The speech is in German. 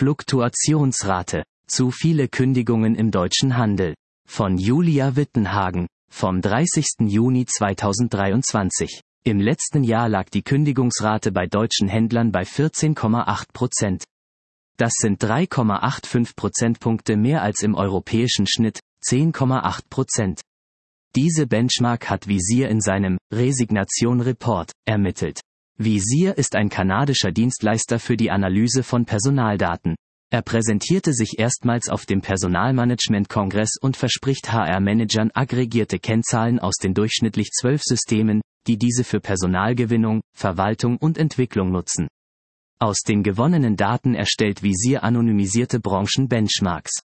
Fluktuationsrate. Zu viele Kündigungen im deutschen Handel. Von Julia Wittenhagen, vom 30. Juni 2023. Im letzten Jahr lag die Kündigungsrate bei deutschen Händlern bei 14,8%. Das sind 3,85 Prozentpunkte mehr als im europäischen Schnitt, 10,8%. Diese Benchmark hat Visier in seinem Resignation Report ermittelt. Visier ist ein kanadischer Dienstleister für die Analyse von Personaldaten. Er präsentierte sich erstmals auf dem Personalmanagement-Kongress und verspricht HR-Managern aggregierte Kennzahlen aus den durchschnittlich 12 Systemen, die diese für Personalgewinnung, Verwaltung und Entwicklung nutzen. Aus den gewonnenen Daten erstellt Visier anonymisierte Branchen-Benchmarks.